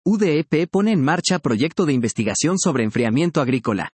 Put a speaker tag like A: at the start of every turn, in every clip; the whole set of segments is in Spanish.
A: UDEP pone en marcha proyecto de investigación sobre enfriamiento agrícola.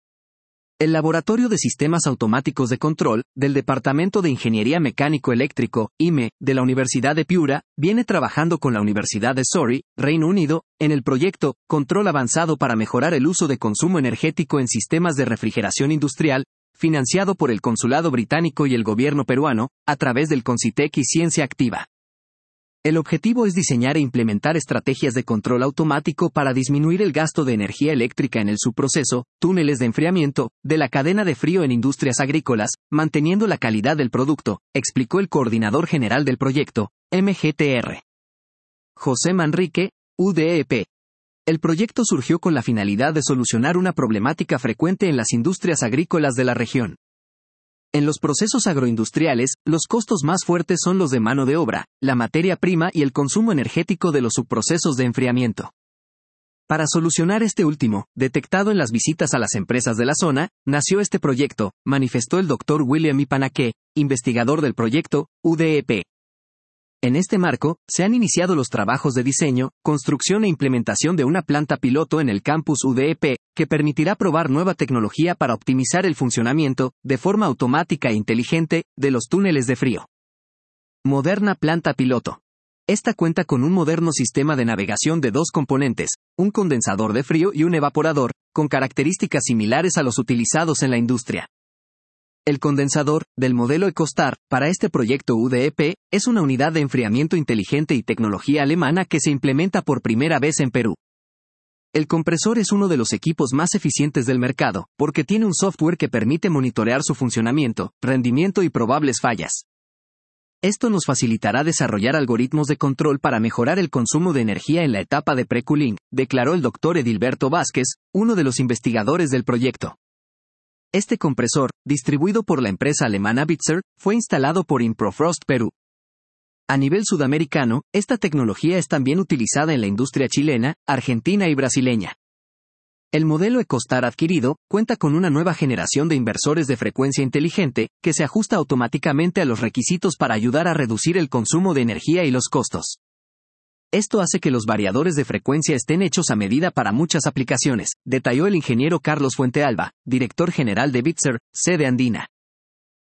A: El Laboratorio de Sistemas Automáticos de Control, del Departamento de Ingeniería Mecánico-Eléctrico, IME, de la Universidad de Piura, viene trabajando con la Universidad de Surrey, Reino Unido, en el proyecto Control Avanzado para mejorar el uso de consumo energético en sistemas de refrigeración industrial, financiado por el Consulado Británico y el Gobierno peruano, a través del Concitec y Ciencia Activa. El objetivo es diseñar e implementar estrategias de control automático para disminuir el gasto de energía eléctrica en el subproceso, túneles de enfriamiento, de la cadena de frío en industrias agrícolas, manteniendo la calidad del producto, explicó el coordinador general del proyecto, MGTR. José Manrique, UDEP. El proyecto surgió con la finalidad de solucionar una problemática frecuente en las industrias agrícolas de la región. En los procesos agroindustriales, los costos más fuertes son los de mano de obra, la materia prima y el consumo energético de los subprocesos de enfriamiento. Para solucionar este último, detectado en las visitas a las empresas de la zona, nació este proyecto, manifestó el Dr. William Ipanaque, investigador del proyecto, UDEP. En este marco, se han iniciado los trabajos de diseño, construcción e implementación de una planta piloto en el campus UDEP, que permitirá probar nueva tecnología para optimizar el funcionamiento, de forma automática e inteligente, de los túneles de frío. Moderna planta piloto. Esta cuenta con un moderno sistema de navegación de dos componentes, un condensador de frío y un evaporador, con características similares a los utilizados en la industria. El condensador, del modelo EcoStar, para este proyecto UDEP, es una unidad de enfriamiento inteligente y tecnología alemana que se implementa por primera vez en Perú. El compresor es uno de los equipos más eficientes del mercado, porque tiene un software que permite monitorear su funcionamiento, rendimiento y probables fallas. Esto nos facilitará desarrollar algoritmos de control para mejorar el consumo de energía en la etapa de pre-cooling, declaró el Dr. Edilberto Vázquez, uno de los investigadores del proyecto. Este compresor, distribuido por la empresa alemana Bitzer, fue instalado por Improfrost Perú. A nivel sudamericano, esta tecnología es también utilizada en la industria chilena, argentina y brasileña. El modelo EcoStar adquirido cuenta con una nueva generación de inversores de frecuencia inteligente, que se ajusta automáticamente a los requisitos para ayudar a reducir el consumo de energía y los costos. Esto hace que los variadores de frecuencia estén hechos a medida para muchas aplicaciones, detalló el ingeniero Carlos Fuentealba, director general de Bitzer, sede andina.